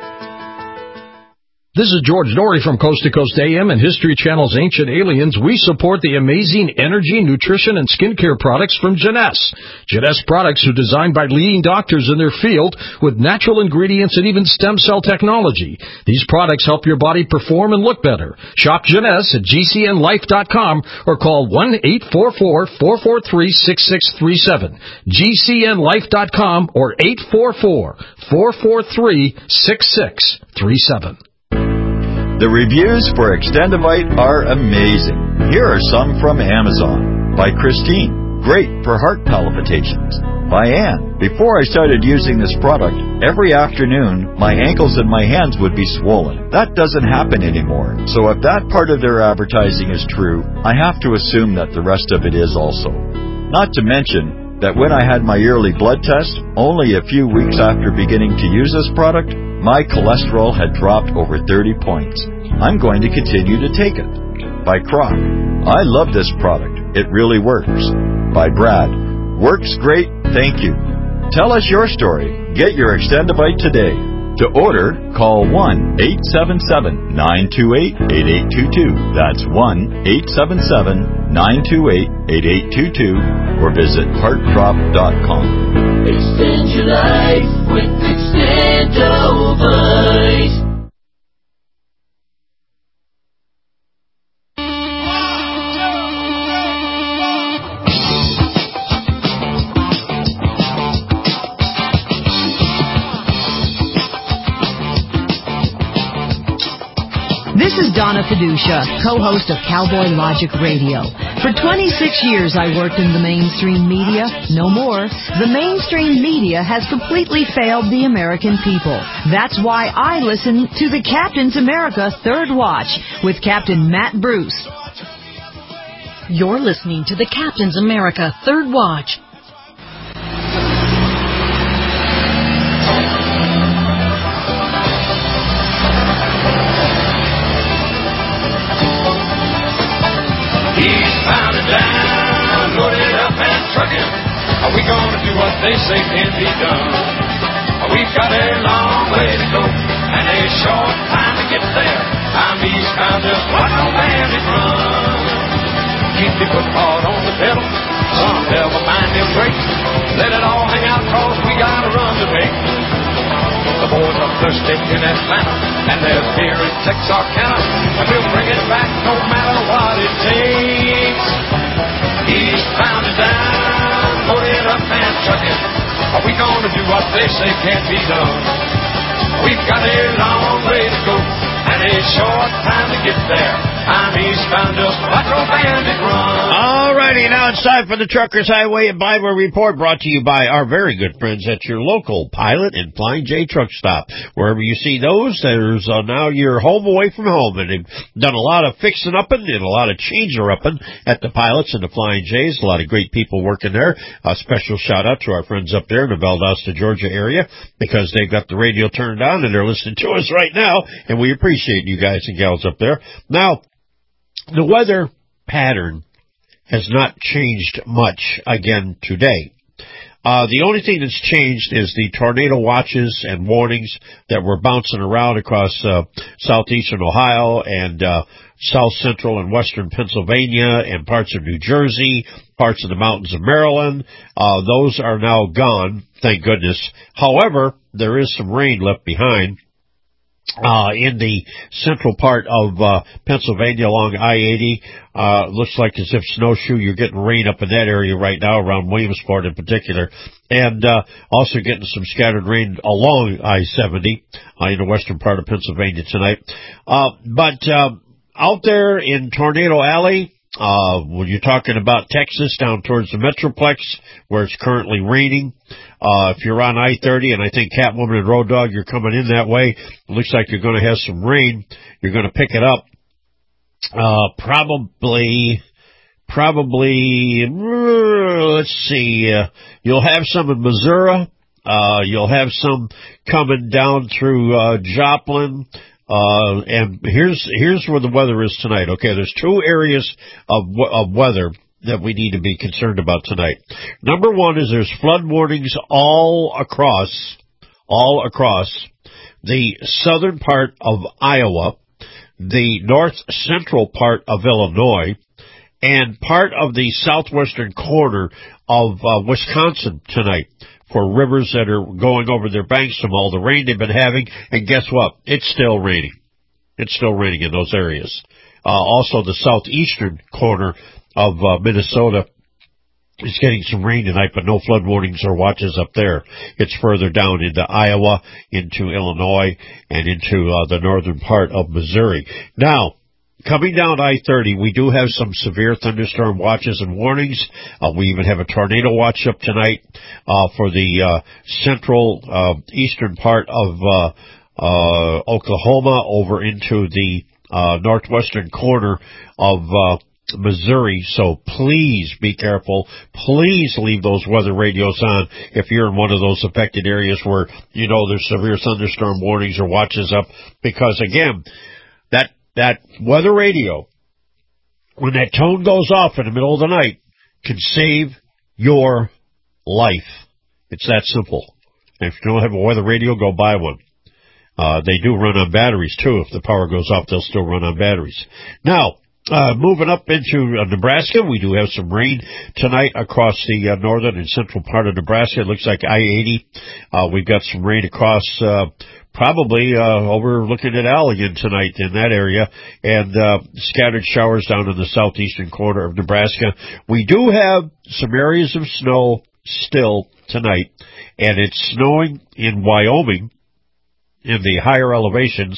This is George Norrie from Coast to Coast A M and History Channel's Ancient Aliens. We support the amazing energy, nutrition, and skincare products from Jeunesse. Jeunesse products are designed by leading doctors in their field with natural ingredients and even stem cell technology. These products help your body perform and look better. Shop Jeunesse at G C N life dot com or call one eight four four, four four three, six six three seven. G C N life dot com or eight four four, four four three, six six three seven. The reviews for Extendivite are amazing. Here are some from Amazon. By Christine. Great for heart palpitations. By Ann. Before I started using this product, every afternoon, my ankles and my hands would be swollen. That doesn't happen anymore. So if that part of their advertising is true, I have to assume that the rest of it is also. Not to mention that when I had my yearly blood test, only a few weeks after beginning to use this product, my cholesterol had dropped over thirty points. I'm going to continue to take it. By Croc. I love this product. It really works. By Brad. Works great, thank you. Tell us your story. Get your Extendivite today. To order, call one eight seven seven, nine two eight, eight eight two two. That's one eight seven seven, nine two eight, eight eight two two or visit heart crop dot com. Extend your life with Extendivite. This is Donna Fiducia, co-host of Cowboy Logic Radio. For twenty-six years I worked in the mainstream media. No more. The mainstream media has completely failed the American people. That's why I listen to the Captain's America Third Watch with Captain Matt Bruce. You're listening to the Captain's America Third Watch. Eastbound and down, loaded up and trucking. Are we gonna do what they say can be done? We've got a long way to go and a short time to get there. I'm eastbound, just like no bandit run. Keep your foot hard on the pedal, some never mind them brakes. Let it all hang out, cause we got a run to make. The boys are thirsty in Atlanta, and there's beer in Texarkana, and we'll bring it back no matter what it takes. Eastbound and down, loaded up and trucking. Are we gonna do what they say can't be done? We've got a long way to go, and a short time to get there. I'm eastbound, just like a bandit run. All righty, now Now it's time for the Truckers Highway and Byway Report, brought to you by our very good friends at your local Pilot and Flying J Truck Stop. Wherever you see those, there's uh, now your home away from home, and they've done a lot of fixing up and a lot of changing up at the Pilots and the Flying J's. A lot of great people working there. A special shout out to our friends up there in the Valdosta, Georgia area, because they've got the radio turned on and they're listening to us right now, and we appreciate you guys and gals up there. Now, the weather pattern has not changed much again today. Uh, the only thing that's changed is the tornado watches and warnings that were bouncing around across uh, southeastern Ohio and uh, south central and western Pennsylvania and parts of New Jersey, parts of the mountains of Maryland. Uh, those are now gone, thank goodness. However, there is some rain left behind. Uh, in the central part of, uh, Pennsylvania along I eighty, uh, looks like as if snowshoe, you're getting rain up in that area right now, around Williamsport in particular. And, uh, also getting some scattered rain along I seventy, uh, in the western part of Pennsylvania tonight. Uh, but, uh, out there in Tornado Alley, uh, when you're talking about Texas down towards the Metroplex, where it's currently raining, uh, if you're on I thirty, and I think Catwoman and Road Dog, you're coming in that way, it looks like you're going to have some rain. You're going to pick it up, uh, probably, probably, let's see, uh, you'll have some in Missouri, uh, you'll have some coming down through, uh, Joplin. Uh, and here's, here's where the weather is tonight. Okay, there's two areas of, of weather that we need to be concerned about tonight. Number one is there's flood warnings all across, all across the southern part of Iowa, the north central part of Illinois, and part of the southwestern corner of uh, Wisconsin tonight, for rivers that are going over their banks from all the rain they've been having. And guess what? It's still raining. It's still raining in those areas. Uh, also, the southeastern corner of uh, Minnesota is getting some rain tonight, but no flood warnings or watches up there. It's further down into Iowa, into Illinois, and into uh, the northern part of Missouri. Now, coming down I thirty, we do have some severe thunderstorm watches and warnings. Uh, we even have a tornado watch up tonight uh, for the uh, central uh, eastern part of uh, uh, Oklahoma over into the uh, northwestern corner of uh, Missouri. So please be careful. Please leave those weather radios on if you're in one of those affected areas where you know there's severe thunderstorm warnings or watches up, because again, that That weather radio, when that tone goes off in the middle of the night, can save your life. It's that simple. And if you don't have a weather radio, go buy one. Uh, they do run on batteries, too. If the power goes off, they'll still run on batteries. Now, uh, moving up into uh, Nebraska, we do have some rain tonight across the uh, northern and central part of Nebraska. It looks like I eighty. Uh, we've got some rain across uh Probably uh over looking at Allegan tonight in that area, and uh scattered showers down in the southeastern corner of Nebraska. We do have some areas of snow still tonight, and it's snowing in Wyoming in the higher elevations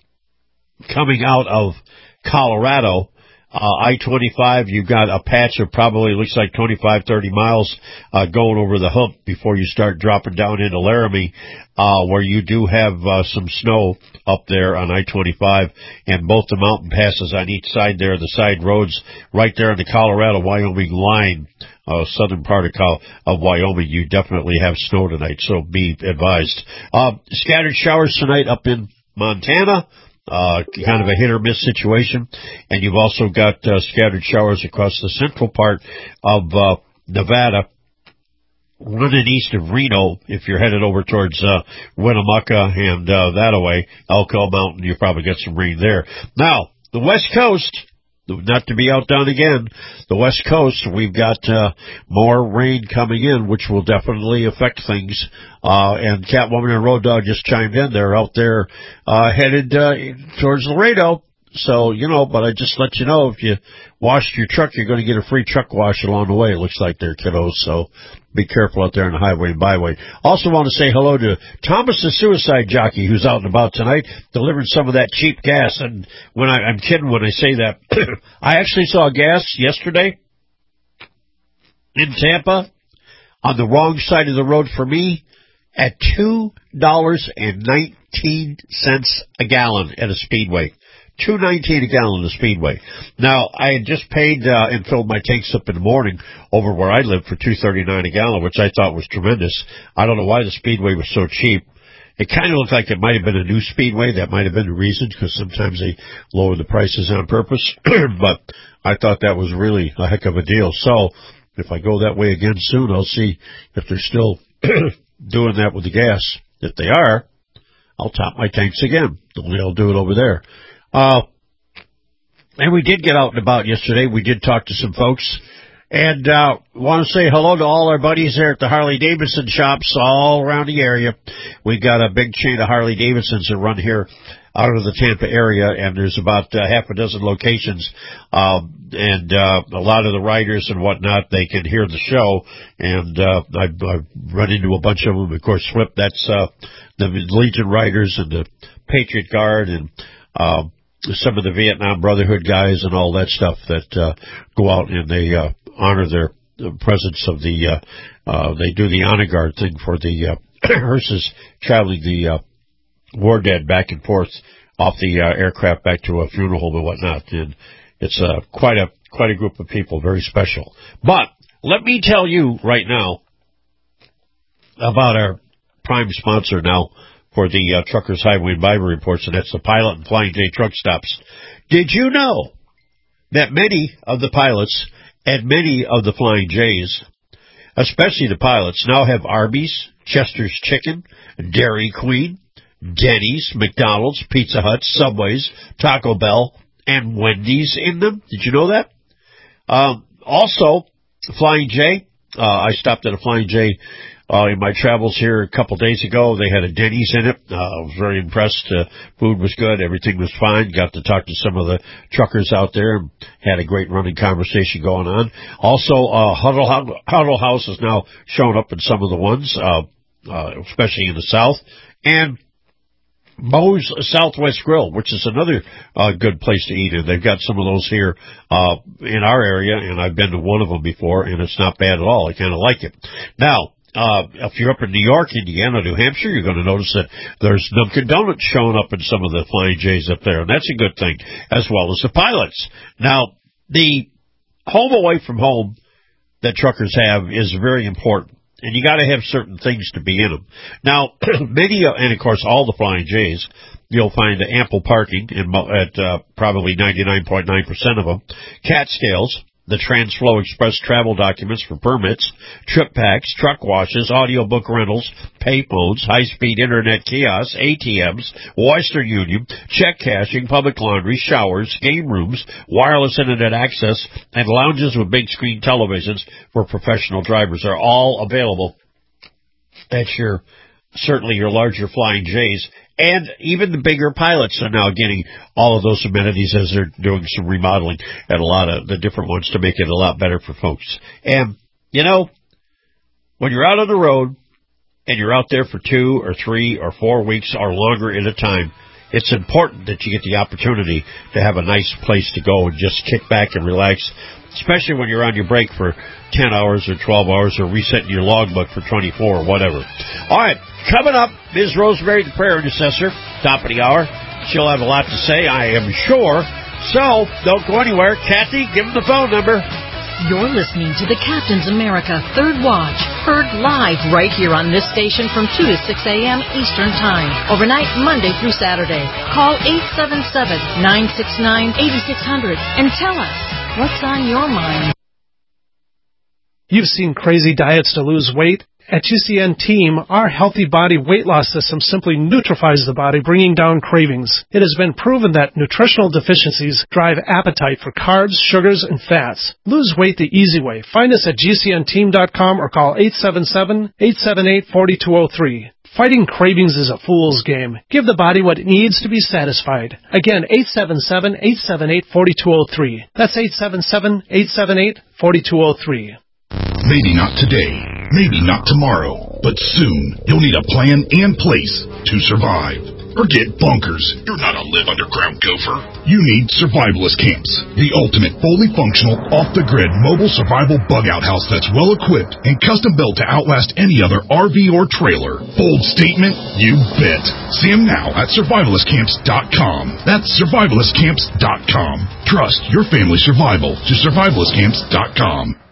coming out of Colorado. Uh, I twenty-five, you've got a patch of probably looks like twenty-five, thirty miles, uh, going over the hump before you start dropping down into Laramie, uh, where you do have, uh, some snow up there on I twenty-five, and both the mountain passes on each side there, the side roads right there in the Colorado-Wyoming line, uh, southern part of, Col- of Wyoming, you definitely have snow tonight, so be advised. Uh, scattered showers tonight up in Montana. Uh, kind of a hit or miss situation. And you've also got uh, scattered showers across the central part of uh, Nevada, running east of Reno. If you're headed over towards uh, Winnemucca and uh, that away, Elko Mountain, you probably got some rain there. Now, the West Coast, not to be outdone again, the West Coast, we've got uh, more rain coming in, which will definitely affect things. Uh, and Catwoman and Road Dog just chimed in. They're out there uh, headed uh, towards Laredo. So, you know, but I just let you know, if you wash your truck, you're going to get a free truck wash along the way, it looks like there, kiddos. So be careful out there on the highway and byway. Also want to say hello to Thomas the Suicide Jockey, who's out and about tonight, delivering some of that cheap gas. And when I, I'm kidding when I say that, I actually saw gas yesterday in Tampa, on the wrong side of the road for me, at two dollars and nineteen cents a gallon at a Speedway. two nineteen a gallon at a Speedway. Now, I had just paid uh, and filled my tanks up in the morning over where I live for two thirty-nine a gallon, which I thought was tremendous. I don't know why the Speedway was so cheap. It kind of looked like it might have been a new Speedway. That might have been the reason, because sometimes they lower the prices on purpose. But I thought that was really a heck of a deal. So if I go that way again soon, I'll see if they're still doing that with the gas. If they are, I'll top my tanks again. Only I'll do it over there. Uh, and we did get out and about yesterday. We did talk to some folks. And uh want to say hello to all our buddies there at the Harley-Davidson shops all around the area. We got a big chain of Harley-Davidsons that run here out of the Tampa area, and there's about uh, half a dozen locations. Um, and uh a lot of the riders and whatnot, they can hear the show. And uh I've, I've run into a bunch of them. Of course, Flip, that's uh the Legion riders and the Patriot Guard and uh, some of the Vietnam Brotherhood guys and all that stuff that uh go out and they uh honor their the presence of the, uh, uh, they do the honor guard thing for the, uh, hearses traveling the, uh, war dead back and forth off the, uh, aircraft back to a funeral home and whatnot. And it's, uh, quite a, quite a group of people, very special. But let me tell you right now about our prime sponsor now for the, uh, Truckers Highway and Bible Reports, and that's the Pilot and Flying J Truck Stops. Did you know that many of the pilots and many of the Flying J's, especially the pilots, now have Arby's, Chester's Chicken, Dairy Queen, Denny's, McDonald's, Pizza Hut, Subway's, Taco Bell, and Wendy's in them? Did you know that? Um, also, Flying J, uh, I stopped at a Flying J uh, in my travels here a couple days ago. They had a Denny's in it. Uh, I was very impressed. Uh, food was good. Everything was fine. Got to talk to some of the truckers out there and had a great running conversation going on. Also, uh, Huddle, Huddle House is now showing up in some of the ones, uh, uh, especially in the South. And Moe's Southwest Grill, which is another uh, good place to eat in. They've got some of those here uh, in our area, and I've been to one of them before, and it's not bad at all. I kind of like it. Now, Uh, if you're up in New York, Indiana, New Hampshire, you're going to notice that there's Dunkin' Donuts showing up in some of the Flying J's up there, and that's a good thing, as well as the pilots. Now, the home away from home that truckers have is very important, and you got to have certain things to be in them. Now, many, and of course, all the Flying J's, you'll find ample parking in, at uh, probably ninety-nine point nine percent of them. Catscales, the TransFlow Express travel documents for permits, trip packs, truck washes, audiobook rentals, payphones, high-speed internet kiosks, A T Ms, Western Union, check cashing, public laundry, showers, game rooms, wireless internet access, and lounges with big screen televisions for professional drivers are all available at your, certainly your larger Flying J's. And even the bigger pilots are now getting all of those amenities as they're doing some remodeling at a lot of the different ones to make it a lot better for folks. And, you know, when you're out on the road and you're out there for two or three or four weeks or longer at a time, it's important that you get the opportunity to have a nice place to go and just kick back and relax, especially when you're on your break for ten hours or twelve hours or resetting your logbook for twenty-four or whatever. All right, coming up, Miz Rosemary, the prayer intercessor, top of the hour. She'll have a lot to say, I am sure. So, don't go anywhere. Kathy, give them the phone number. You're listening to the Captain's America Third Watch, heard live right here on this station from two to six a.m. Eastern Time, overnight Monday through Saturday. Call eight seven seven, nine six nine, eight six zero zero and tell us what's on your mind. You've seen crazy diets to lose weight. At G C N Team, our Healthy Body Weight Loss System simply neutralizes the body, bringing down cravings. It has been proven that nutritional deficiencies drive appetite for carbs, sugars, and fats. Lose weight the easy way. Find us at G C N team dot com or call eight seven seven, eight seven eight, four two zero three. Fighting cravings is a fool's game. Give the body what it needs to be satisfied. Again, eight seven seven, eight seven eight, four two zero three. That's eight seven seven, eight seven eight, four two zero three. Maybe not today, maybe not tomorrow, but soon you'll need a plan and place to survive. Forget bunkers. You're not a live underground gopher. You need Survivalist Camps, the ultimate fully functional, off-the-grid mobile survival bug-out house that's well-equipped and custom-built to outlast any other R V or trailer. Bold statement? You bet. See them now at survivalist camps dot com. That's survivalist camps dot com. Trust your family's survival to survivalist camps dot com.